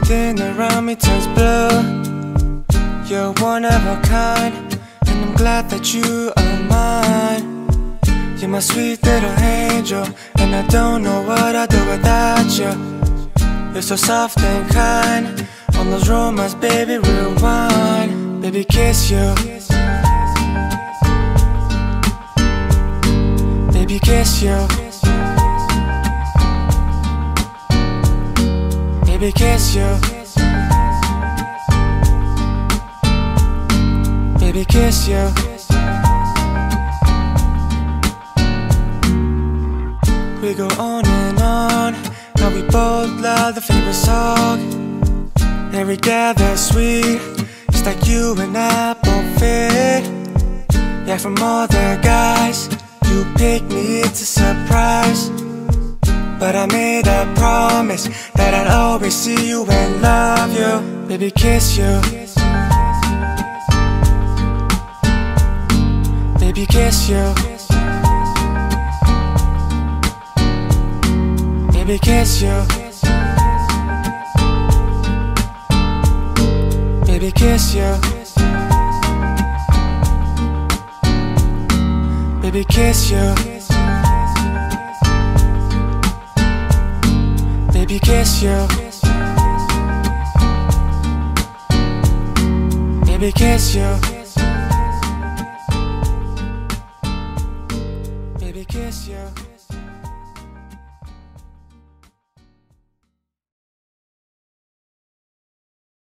Everything around me turns blue. You're one of a kind, and I'm glad that you are mine. You're my sweet little angel, and I don't know what I'd do without you. You're so soft and kind, on those rumors, baby, rewind. Baby, kiss you. Baby, kiss you. Baby, kiss you. Baby, kiss you. We go on and on, how we both love the favorite song. And we gather sweet, it's like you and I both fit. Yeah, from all the guys, you pick me, it's a surprise. But I made a promise that I'd always see you and love you. Baby, kiss you. Baby, kiss you. Baby, kiss you. Baby, kiss you. Baby, kiss you. Baby, kiss you. Baby, kiss you. Baby, kiss you.